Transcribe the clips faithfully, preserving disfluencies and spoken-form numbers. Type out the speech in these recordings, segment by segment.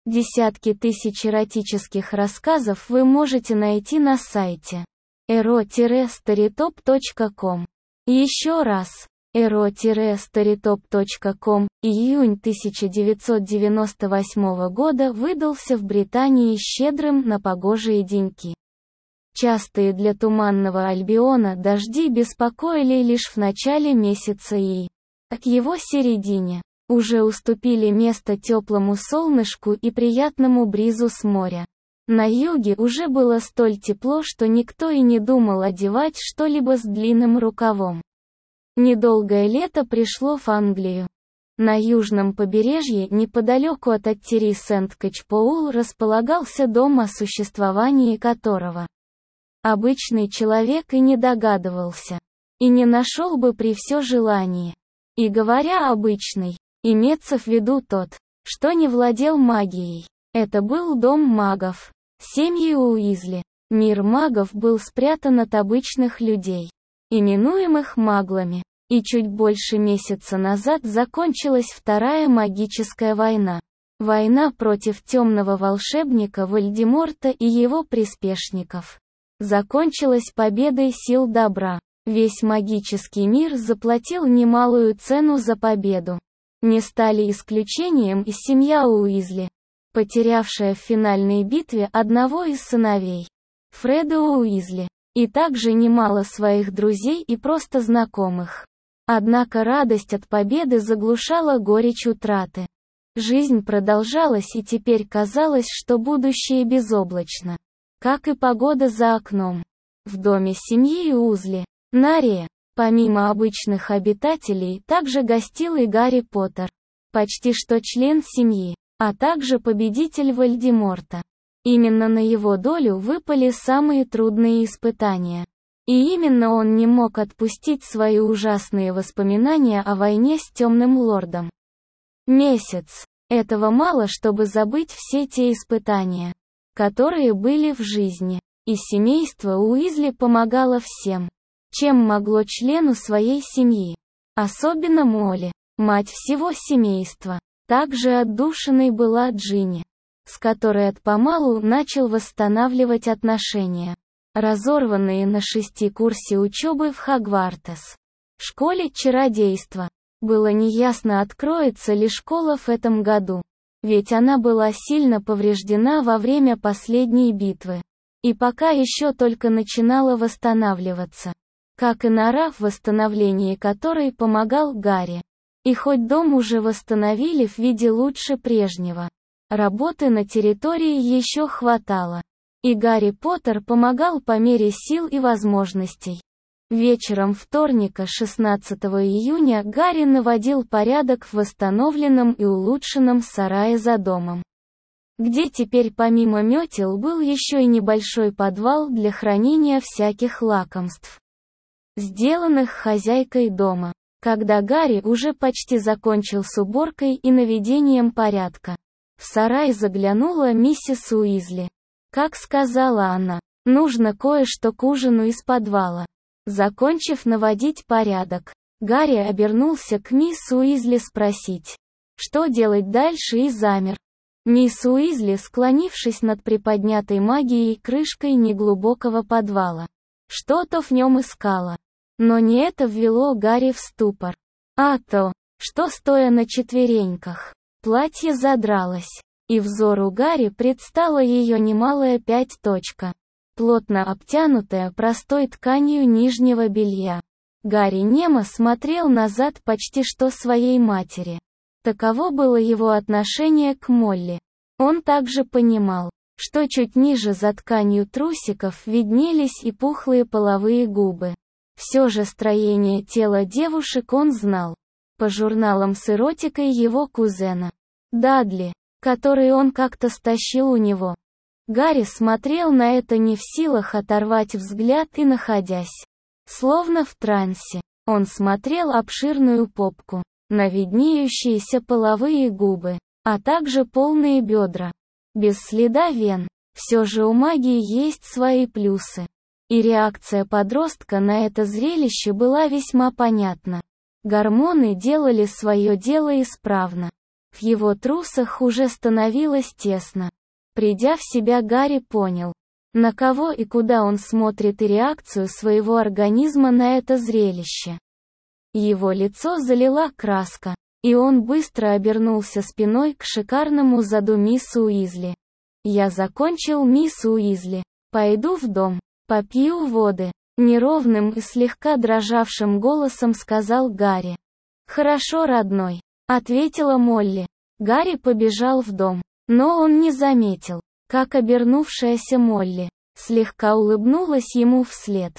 Десятки тысяч эротических рассказов вы можете найти на сайте эро старитоп точка ком. Еще раз, эро старитоп точка ком. Июнь тысяча девятьсот девяносто восьмого года выдался в Британии щедрым на погожие деньки. Частые для Туманного Альбиона дожди беспокоили лишь в начале месяца и, к его середине, уже уступили место теплому солнышку и приятному бризу с моря. На юге уже было столь тепло, что никто и не думал одевать что-либо с длинным рукавом. Недолгое лето пришло в Англию. На южном побережье, неподалеку от Аттери Сент-Качпоул, располагался дом, о существовании которого обычный человек и не догадывался, и не нашел бы при все желании. И говоря обычный, имеется в виду тот, что не владел магией. Это был дом магов, семьи Уизли. Мир магов был спрятан от обычных людей, именуемых маглами, и чуть больше месяца назад закончилась Вторая магическая война. Война против темного волшебника Вольдеморта и его приспешников закончилась победой сил добра. Весь магический мир заплатил немалую цену за победу. Не стали исключением и семья Уизли, потерявшая в финальной битве одного из сыновей, Фреда Уизли, и также немало своих друзей и просто знакомых. Однако радость от победы заглушала горечь утраты. Жизнь продолжалась, и теперь казалось, что будущее безоблачно, как и погода за окном. В доме семьи Уизли, Нария, помимо обычных обитателей, также гостил и Гарри Поттер, почти что член семьи, а также победитель Вольдеморта. Именно на его долю выпали самые трудные испытания. И именно он не мог отпустить свои ужасные воспоминания о войне с Темным Лордом. Месяц. Этого мало, чтобы забыть все те испытания, которые были в жизни. И семейство Уизли помогало всем, чем могло члену своей семьи. Особенно Молли, мать всего семейства. Также отдушиной была Джинни, с которой отпомалу начал восстанавливать отношения, разорванные на шести курсе учебы в Хогвартс. В школе чародейства. Было неясно, откроется ли школа в этом году, ведь она была сильно повреждена во время последней битвы, и пока еще только начинала восстанавливаться. Как и нора, в восстановлении которой помогал Гарри. И хоть дом уже восстановили в виде лучше прежнего, работы на территории еще хватало. И Гарри Поттер помогал по мере сил и возможностей. Вечером вторника, шестнадцатого июня, Гарри наводил порядок в восстановленном и улучшенном сарае за домом, где теперь помимо метел был еще и небольшой подвал для хранения всяких лакомств, сделанных хозяйкой дома. Когда Гарри уже почти закончил с уборкой и наведением порядка, в сарай заглянула миссис Уизли. Как сказала она, нужно кое-что к ужину из подвала. Закончив наводить порядок, Гарри обернулся к мисс Уизли спросить, что делать дальше, и замер. Мисс Уизли, склонившись над приподнятой магией крышкой неглубокого подвала, что-то в нем искала. Но не это ввело Гарри в ступор, а то, что, стоя на четвереньках, платье задралось, и взору Гарри предстала ее немалая пять точка, плотно обтянутая простой тканью нижнего белья. Гарри немо смотрел назад почти что своей матери. Таково было его отношение к Молли. Он также понимал, что чуть ниже за тканью трусиков виднелись и пухлые половые губы. Все же строение тела девушек он знал по журналам с эротикой его кузена Дадли, который он как-то стащил у него. Гарри смотрел на это не в силах оторвать взгляд и, находясь словно в трансе, он смотрел обширную попку, на виднеющиеся половые губы, а также полные бедра, без следа вен. Все же у магии есть свои плюсы. И реакция подростка на это зрелище была весьма понятна. Гормоны делали свое дело исправно. В его трусах уже становилось тесно. Придя в себя, Гарри понял, на кого и куда он смотрит, и реакцию своего организма на это зрелище. Его лицо залила краска, и он быстро обернулся спиной к шикарному заду мисс Уизли. «Я закончил, мисс Уизли. Пойду в дом, попью воды», — неровным и слегка дрожавшим голосом сказал Гарри. «Хорошо, родной», — ответила Молли. Гарри побежал в дом, но он не заметил, как обернувшаяся Молли слегка улыбнулась ему вслед.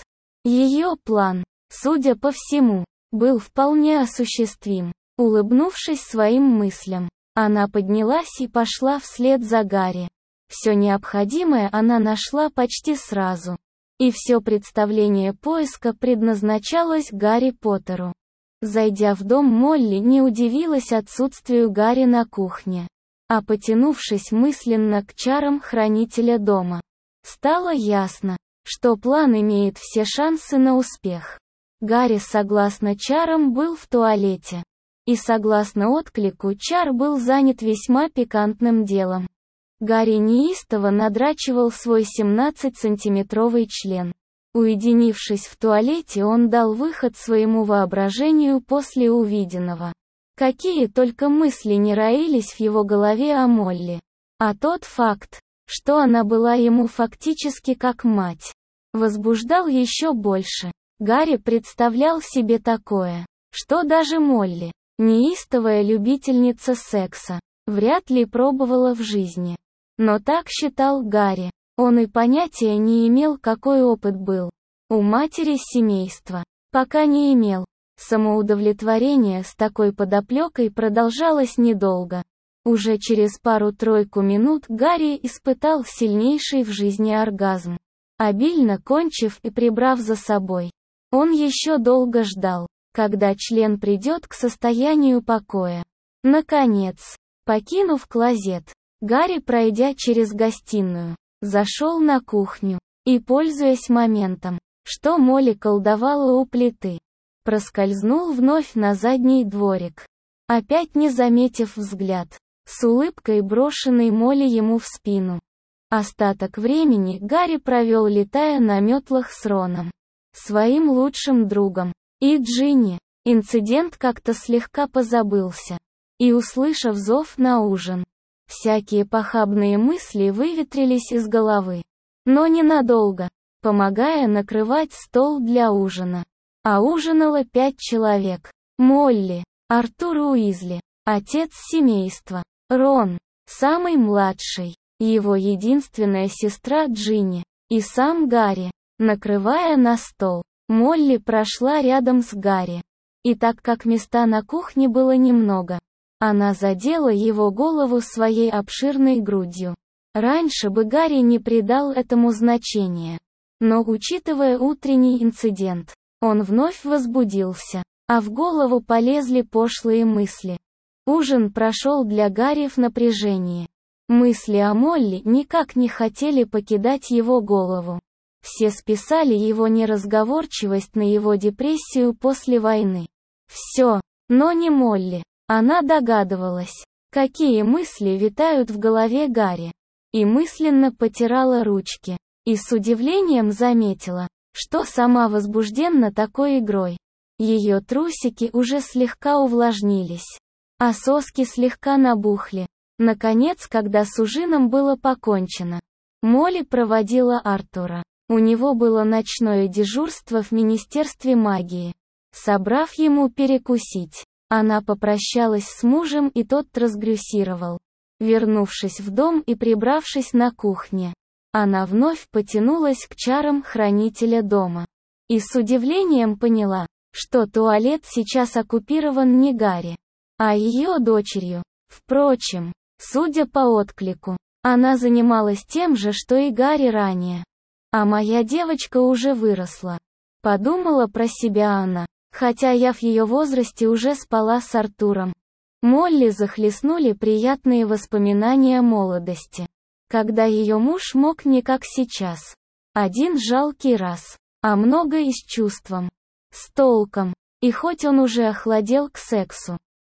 Ее план, судя по всему, был вполне осуществим. Улыбнувшись своим мыслям, она поднялась и пошла вслед за Гарри. Все необходимое она нашла почти сразу. И все представление поиска предназначалось Гарри Поттеру. Зайдя в дом, Молли не удивилась отсутствию Гарри на кухне, а потянувшись мысленно к чарам хранителя дома, стало ясно, что план имеет все шансы на успех. Гарри, согласно чарам, был в туалете. И согласно отклику чар, был занят весьма пикантным делом. Гарри неистово надрачивал свой семнадцатисантиметровый член. Уединившись в туалете, он дал выход своему воображению после увиденного. Какие только мысли не роились в его голове о Молли. А тот факт, что она была ему фактически как мать, возбуждал еще больше. Гарри представлял себе такое, что даже Молли, неистовая любительница секса, вряд ли пробовала в жизни. Но так считал Гарри. Он и понятия не имел, какой опыт был у матери семейства. Пока не имел. Самоудовлетворение с такой подоплекой продолжалось недолго. Уже через пару-тройку минут Гарри испытал сильнейший в жизни оргазм. Обильно кончив и прибрав за собой, он еще долго ждал, когда член придет к состоянию покоя. Наконец, покинув клозет, Гарри, пройдя через гостиную, зашел на кухню и, пользуясь моментом, что Молли колдовала у плиты, проскользнул вновь на задний дворик, опять не заметив взгляд, с улыбкой брошенной Молли ему в спину. Остаток времени Гарри провел, летая на метлах с Роном, своим лучшим другом, и Джинни. Инцидент как-то слегка позабылся. И, услышав зов на ужин, всякие похабные мысли выветрились из головы. Но ненадолго, помогая накрывать стол для ужина. А ужинало пять человек. Молли, Артур Уизли, отец семейства, Рон, самый младший, его единственная сестра Джинни, и сам Гарри. Накрывая на стол, Молли прошла рядом с Гарри. И так как места на кухне было немного, она задела его голову своей обширной грудью. Раньше бы Гарри не придал этому значения. Но, учитывая утренний инцидент, он вновь возбудился, а в голову полезли пошлые мысли. Ужин прошел для Гарри в напряжении. Мысли о Молли никак не хотели покидать его голову. Все списали его неразговорчивость на его депрессию после войны. Все, но не Молли. Она догадывалась, какие мысли витают в голове Гарри, и мысленно потирала ручки, и с удивлением заметила, что сама возбуждена такой игрой. Ее трусики уже слегка увлажнились, а соски слегка набухли. Наконец, когда с ужином было покончено, Молли проводила Артура. У него было ночное дежурство в Министерстве магии. Собрав ему перекусить, она попрощалась с мужем, и тот трансгрессировал. Вернувшись в дом и прибравшись на кухне, она вновь потянулась к чарам хранителя дома. И с удивлением поняла, что туалет сейчас оккупирован не Гарри, а ее дочерью. Впрочем, судя по отклику, она занималась тем же, что и Гарри ранее. А моя девочка уже выросла. Подумала про себя она, хотя я в ее возрасте уже спала с Артуром. Молли захлестнули приятные воспоминания молодости, когда ее муж мог не как сейчас. Один жалкий раз, а много и с чувством, с толком, и хоть он уже охладел к сексу.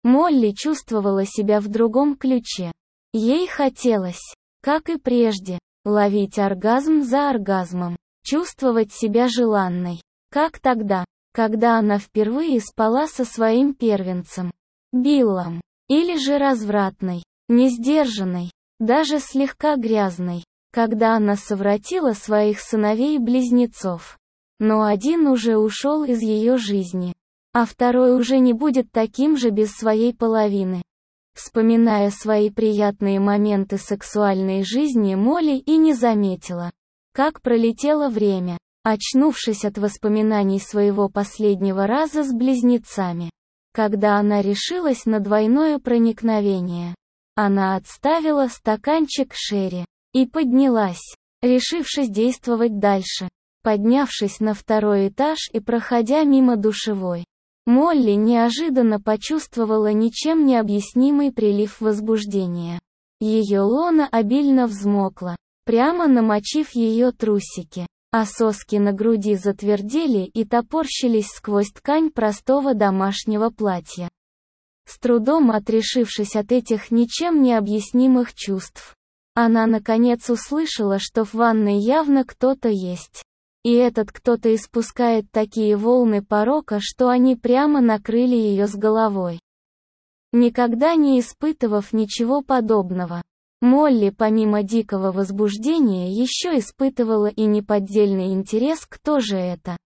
Молли чувствовала себя в другом ключе. Ей хотелось, как и прежде, ловить оргазм за оргазмом, чувствовать себя желанной, как тогда, когда она впервые спала со своим первенцем, Биллом, или же развратной, несдержанной, даже слегка грязной, когда она совратила своих сыновей-близнецов. Но один уже ушел из ее жизни, а второй уже не будет таким же без своей половины. Вспоминая свои приятные моменты сексуальной жизни, Молли и не заметила, как пролетело время, очнувшись от воспоминаний своего последнего раза с близнецами. Когда она решилась на двойное проникновение, она отставила стаканчик шерри и поднялась, решившись действовать дальше. Поднявшись на второй этаж и проходя мимо душевой, Молли неожиданно почувствовала ничем не объяснимый прилив возбуждения. Ее лона обильно взмокла, прямо намочив ее трусики, а соски на груди затвердели и топорщились сквозь ткань простого домашнего платья. С трудом отрешившись от этих ничем не объяснимых чувств, она наконец услышала, что в ванной явно кто-то есть. И этот кто-то испускает такие волны порока, что они прямо накрыли ее с головой. Никогда не испытывав ничего подобного, Молли помимо дикого возбуждения еще испытывала и неподдельный интерес, кто же это.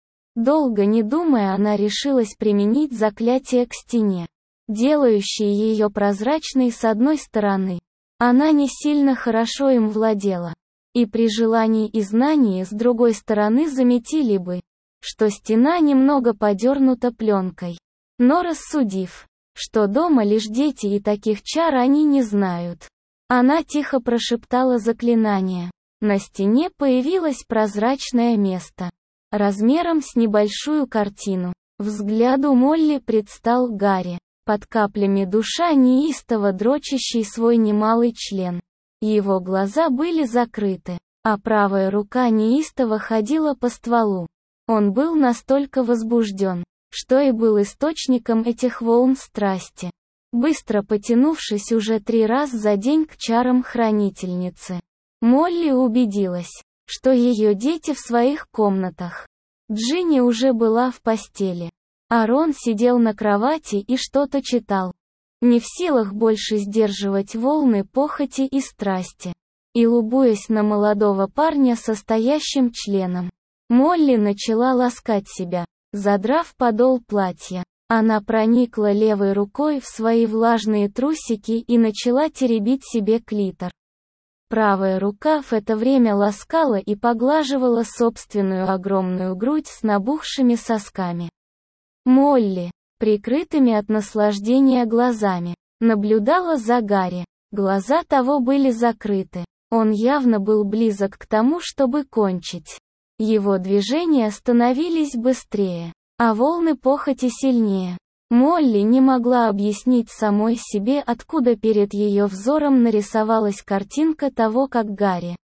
Долго не думая, она решилась применить заклятие к стене, делающее ее прозрачной с одной стороны. Она не сильно хорошо им владела. И при желании и знании с другой стороны заметили бы, что стена немного подернута пленкой. Но рассудив, что дома лишь дети и таких чар они не знают, она тихо прошептала заклинание. На стене появилось прозрачное место, размером с небольшую картину. Взгляду Молли предстал Гарри, под каплями душа неистово дрочащий свой немалый член. Его глаза были закрыты, а правая рука неистово ходила по стволу. Он был настолько возбужден, что и был источником этих волн страсти, быстро потянувшись уже три раза за день к чарам хранительницы. Молли убедилась, что ее дети в своих комнатах. Джинни уже была в постели, а Рон сидел на кровати и что-то читал. Не в силах больше сдерживать волны похоти и страсти, и лубуясь на молодого парня со стоящим членом, Молли начала ласкать себя, задрав подол платья. Она проникла левой рукой в свои влажные трусики и начала теребить себе клитор. Правая рука в это время ласкала и поглаживала собственную огромную грудь с набухшими сосками. Молли, прикрытыми от наслаждения глазами, наблюдала за Гарри. Глаза того были закрыты. Он явно был близок к тому, чтобы кончить. Его движения становились быстрее, а волны похоти сильнее. Молли не могла объяснить самой себе, откуда перед ее взором нарисовалась картинка того, как Гарри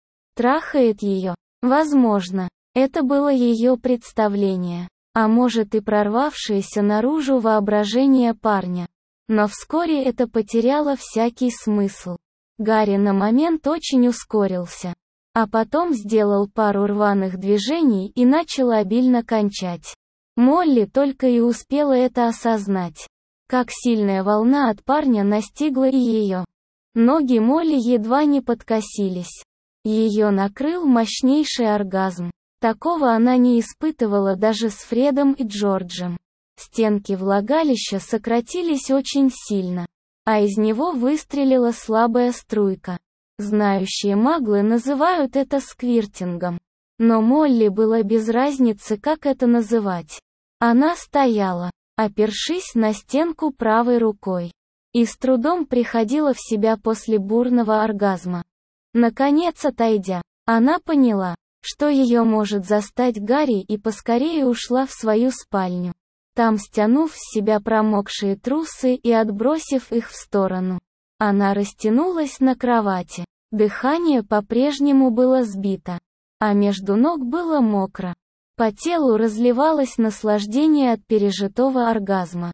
трахает ее. Возможно, это было ее представление. А может и прорвавшееся наружу воображение парня. Но вскоре это потеряло всякий смысл. Гарри на момент очень ускорился, а потом сделал пару рваных движений и начал обильно кончать. Молли только и успела это осознать, как сильная волна от парня настигла и ее. Ноги Молли едва не подкосились. Ее накрыл мощнейший оргазм. Такого она не испытывала даже с Фредом и Джорджем. Стенки влагалища сократились очень сильно, а из него выстрелила слабая струйка. Знающие маглы называют это сквиртингом. Но Молли было без разницы, как это называть. Она стояла, опершись на стенку правой рукой, и с трудом приходила в себя после бурного оргазма. Наконец отойдя, она поняла, что ее может застать Гарри, и поскорее ушла в свою спальню. Там, стянув с себя промокшие трусы и отбросив их в сторону, она растянулась на кровати. Дыхание по-прежнему было сбито, а между ног было мокро. По телу разливалось наслаждение от пережитого оргазма.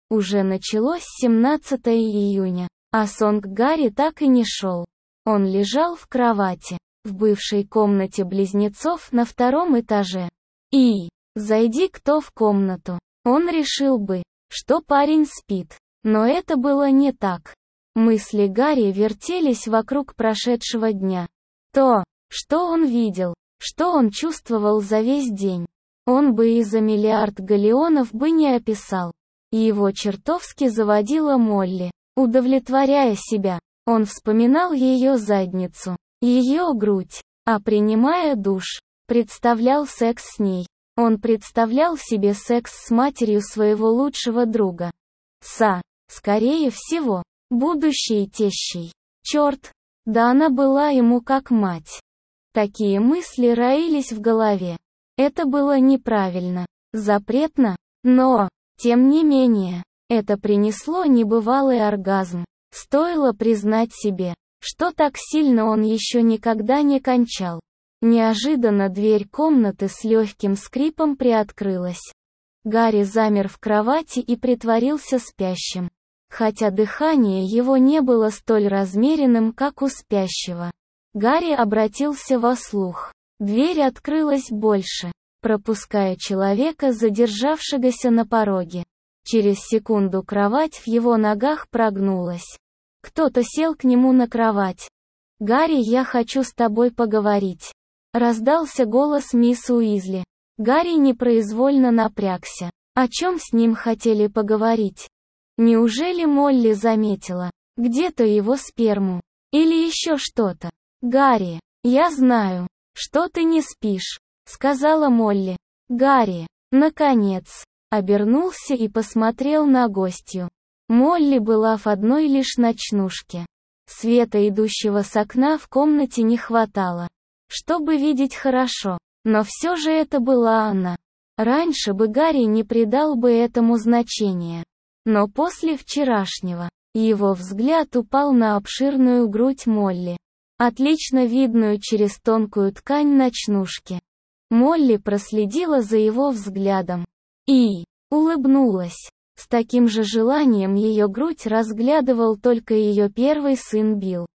Уже началось семнадцатое июня, а сон к Гарри так и не шел. Он лежал в кровати, в бывшей комнате близнецов на втором этаже. И, зайди кто в комнату, он решил бы, что парень спит. Но это было не так. Мысли Гарри вертелись вокруг прошедшего дня. То, что он видел, что он чувствовал за весь день, он бы и за миллиард галлеонов бы не описал. И его чертовски заводила Молли. Удовлетворяя себя, он вспоминал ее задницу, ее грудь, а принимая душ, представлял секс с ней. Он представлял себе секс с матерью своего лучшего друга. Са, скорее всего, будущей тещей. Черт, да она была ему как мать. Такие мысли роились в голове. Это было неправильно, запретно, но, тем не менее, это принесло небывалый оргазм. Стоило признать себе, что так сильно он еще никогда не кончал. Неожиданно дверь комнаты с легким скрипом приоткрылась. Гарри замер в кровати и притворился спящим. Хотя дыхание его не было столь размеренным, как у спящего. Гарри обратился во слух. Дверь открылась больше, пропуская человека, задержавшегося на пороге. Через секунду кровать в его ногах прогнулась. Кто-то сел к нему на кровать. «Гарри, я хочу с тобой поговорить». Раздался голос мисс Уизли. Гарри непроизвольно напрягся. О чем с ним хотели поговорить? Неужели Молли заметила где-то его сперму? Или еще что-то? «Гарри, я знаю, что ты не спишь», — сказала Молли. Гарри, наконец, обернулся и посмотрел на гостью. Молли была в одной лишь ночнушке. Света, идущего с окна, в комнате не хватало, чтобы видеть хорошо, но все же это была она. Раньше бы Гарри не придал бы этому значения. Но после вчерашнего, его взгляд упал на обширную грудь Молли, отлично видную через тонкую ткань ночнушки. Молли проследила за его взглядом и улыбнулась. С таким же желанием ее грудь разглядывал только ее первый сын Билл.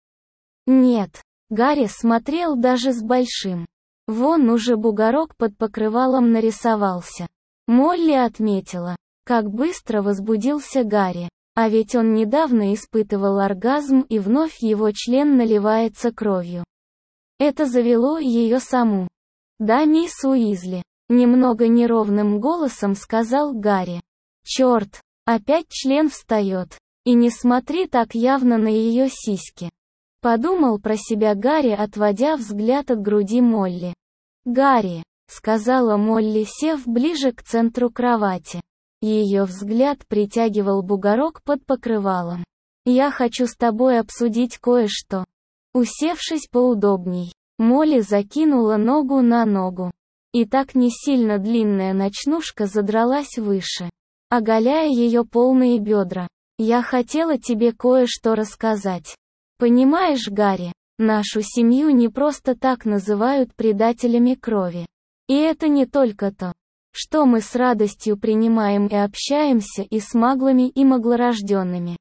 Нет, Гарри смотрел даже с большим. Вон уже бугорок под покрывалом нарисовался. Молли отметила, как быстро возбудился Гарри, а ведь он недавно испытывал оргазм и вновь его член наливается кровью. Это завело ее саму. «Да, мисс Уизли», — немного неровным голосом сказал Гарри. «Черт, опять член встает. И не смотри так явно на ее сиськи», — подумал про себя Гарри, отводя взгляд от груди Молли. «Гарри», — сказала Молли, сев ближе к центру кровати. Ее взгляд притягивал бугорок под покрывалом. «Я хочу с тобой обсудить кое-что». Усевшись поудобней, Молли закинула ногу на ногу. И так не сильно длинная ночнушка задралась выше, оголяя ее полные бедра. «Я хотела тебе кое-что рассказать. Понимаешь, Гарри, нашу семью не просто так называют предателями крови. И это не только то, что мы с радостью принимаем и общаемся и с маглами и маглорожденными».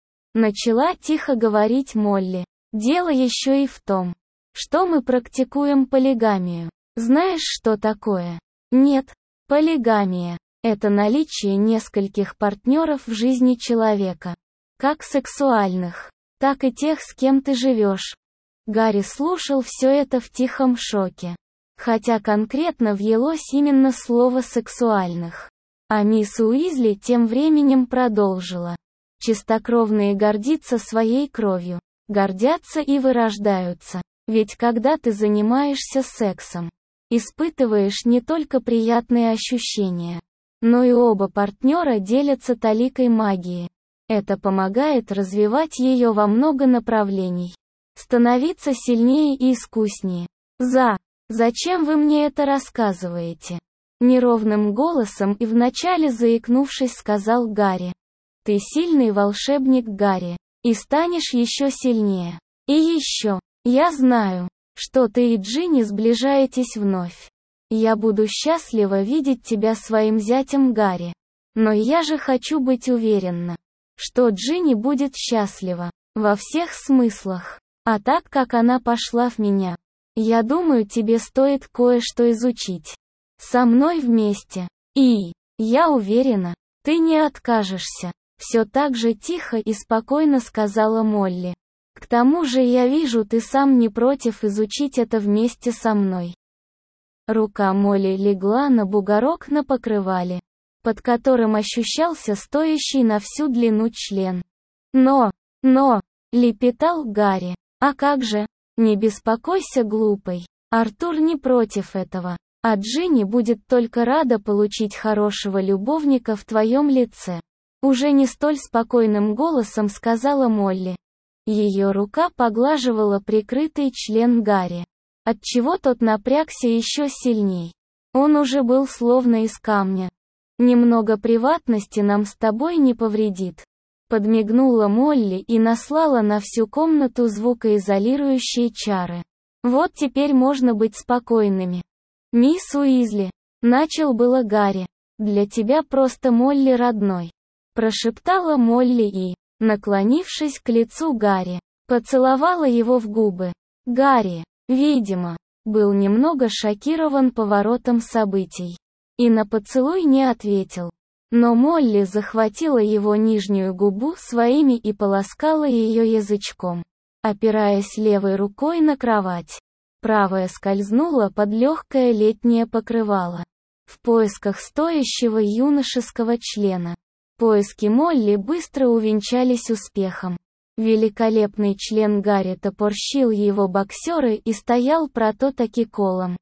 Начала тихо говорить Молли. «Дело еще и в том, что мы практикуем полигамию. Знаешь, что такое? Нет, полигамия – это наличие нескольких партнеров в жизни человека. Как сексуальных, так и тех, с кем ты живешь». Гарри слушал все это в тихом шоке. Хотя конкретно въелось именно слово «сексуальных». А мисс Уизли тем временем продолжила. «Чистокровные гордятся своей кровью, гордятся и вырождаются. Ведь когда ты занимаешься сексом, испытываешь не только приятные ощущения, но и оба партнера делятся таликой магии. Это помогает развивать ее во много направлений, становиться сильнее и искуснее. За. Зачем вы мне это рассказываете?» Неровным голосом и вначале заикнувшись сказал Гарри. «Ты сильный волшебник, Гарри, и станешь еще сильнее. И еще, я знаю, что ты и Джинни сближаетесь вновь. Я буду счастлива видеть тебя своим зятем, Гарри». Но я же хочу быть уверена, что Джинни будет счастлива. Во всех смыслах. А так как она пошла в меня, я думаю, тебе стоит кое-что изучить. Со мной вместе. И, я уверена, ты не откажешься. Все так же тихо и спокойно сказала Молли. К тому же я вижу, ты сам не против изучить это вместе со мной. Рука Молли легла на бугорок на покрывале, под которым ощущался стоящий на всю длину член. Но, но, лепетал Гарри. А как же? Не беспокойся, глупый. Артур не против этого. А Джинни будет только рада получить хорошего любовника в твоем лице. Уже не столь спокойным голосом сказала Молли. Ее рука поглаживала прикрытый член Гарри, отчего тот напрягся еще сильней. Он уже был словно из камня. Немного приватности нам с тобой не повредит. Подмигнула Молли и наслала на всю комнату звукоизолирующие чары. Вот теперь можно быть спокойными. Мисс Уизли, начал было Гарри. Для тебя просто Молли родной. Прошептала Молли и, наклонившись к лицу Гарри, поцеловала его в губы. Гарри, видимо, был немного шокирован поворотом событий. И на поцелуй не ответил. Но Молли захватила его нижнюю губу своими и полоскала ее язычком, опираясь левой рукой на кровать. Правая скользнула под легкое летнее покрывало, в поисках стоящего юношеского члена. Поиски Молли быстро увенчались успехом. Великолепный член Гарри топорщил его боксеры и стоял прото-таки колом.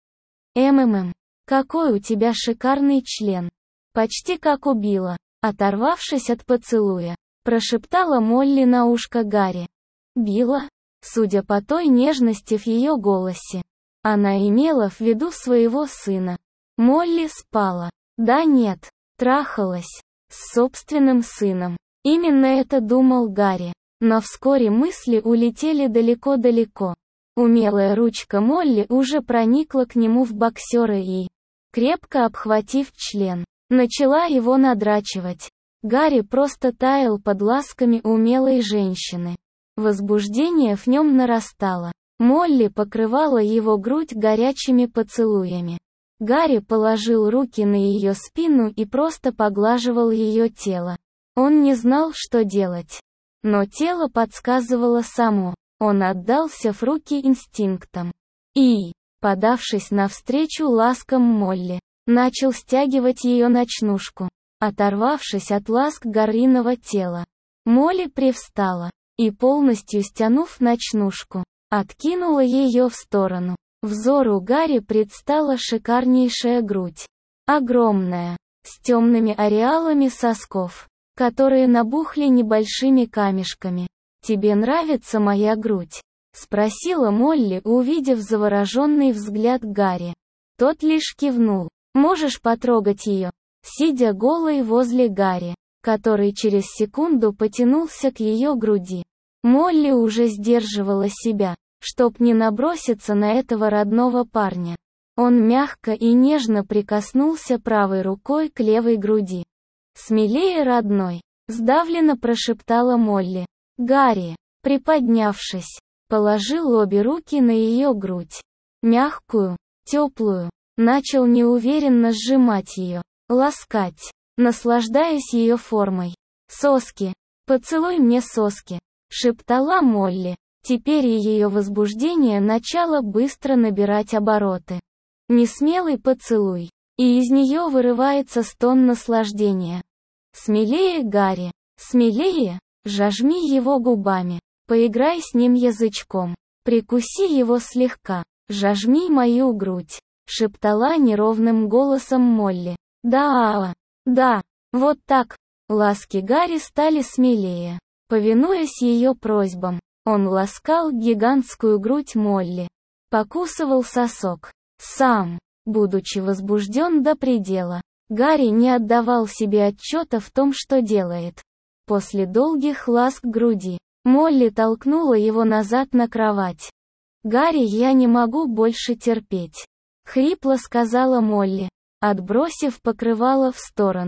«Ммм, какой у тебя шикарный член! Почти как у Билла», оторвавшись от поцелуя, прошептала Молли на ушко Гарри. «Билла?» Судя по той нежности в ее голосе, она имела в виду своего сына. Молли спала. Да нет, трахалась. С собственным сыном. Именно это думал Гарри. Но вскоре мысли улетели далеко-далеко. Умелая ручка Молли уже проникла к нему в боксеры и, крепко обхватив член, начала его надрачивать. Гарри просто таял под ласками умелой женщины. Возбуждение в нем нарастало. Молли покрывала его грудь горячими поцелуями. Гарри положил руки на ее спину и просто поглаживал ее тело. Он не знал, что делать. Но тело подсказывало само. Он отдался в руки инстинктам. И, подавшись навстречу ласкам Молли, начал стягивать ее ночнушку. Оторвавшись от ласк Гарриного тела, Молли привстала и, полностью стянув ночнушку, откинула ее в сторону. Взору Гарри предстала шикарнейшая грудь. Огромная, с темными ареалами сосков, которые набухли небольшими камешками. «Тебе нравится моя грудь?» — спросила Молли, увидев завороженный взгляд Гарри. Тот лишь кивнул. «Можешь потрогать ее?» Сидя голой возле Гарри, который через секунду потянулся к ее груди. Молли уже сдерживала себя, чтоб не наброситься на этого родного парня. Он мягко и нежно прикоснулся правой рукой к левой груди. «Смелее, родной!» — сдавленно прошептала Молли. Гарри, приподнявшись, положил обе руки на ее грудь. Мягкую, теплую, начал неуверенно сжимать ее, ласкать, наслаждаясь ее формой. «Соски! Поцелуй мне соски!» — шептала Молли. Теперь ее возбуждение начало быстро набирать обороты. Несмелый поцелуй, и из нее вырывается стон наслаждения. «Смелее, Гарри! Смелее! Жажми его губами! Поиграй с ним язычком! Прикуси его слегка! Жажми мою грудь!» — шептала неровным голосом Молли. «Да, да, вот так!» Ласки Гарри стали смелее. Повинуясь ее просьбам, он ласкал гигантскую грудь Молли. Покусывал сосок. Сам, будучи возбужден до предела, Гарри не отдавал себе отчета в том, что делает. После долгих ласк груди, Молли толкнула его назад на кровать. «Гарри, я не могу больше терпеть», — хрипло сказала Молли, отбросив покрывало в сторону.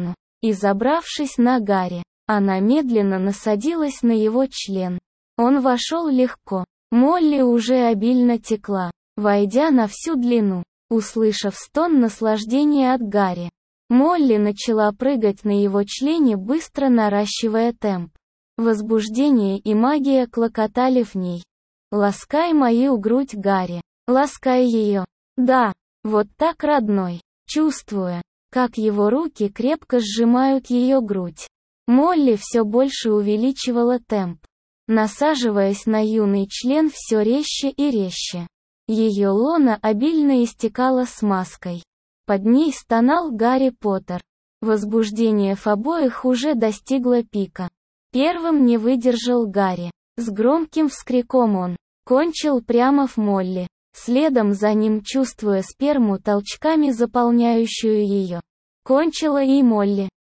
И забравшись на Гарри, она медленно насадилась на его член. Он вошел легко. Молли уже обильно текла, войдя на всю длину. Услышав стон наслаждения от Гарри, Молли начала прыгать на его члене, быстро наращивая темп. Возбуждение и магия клокотали в ней. «Ласкай мою грудь, Гарри. Ласкай ее. Да, вот так, родной». Чувствуя, как его руки крепко сжимают ее грудь, Молли все больше увеличивала темп, насаживаясь на юный член все резче и резче. Ее лона обильно истекала смазкой. Под ней стонал Гарри Поттер. Возбуждение в обоих уже достигло пика. Первым не выдержал Гарри. С громким вскриком он кончил прямо в Молли, следом за ним, чувствуя сперму толчками заполняющую ее. Кончила и Молли.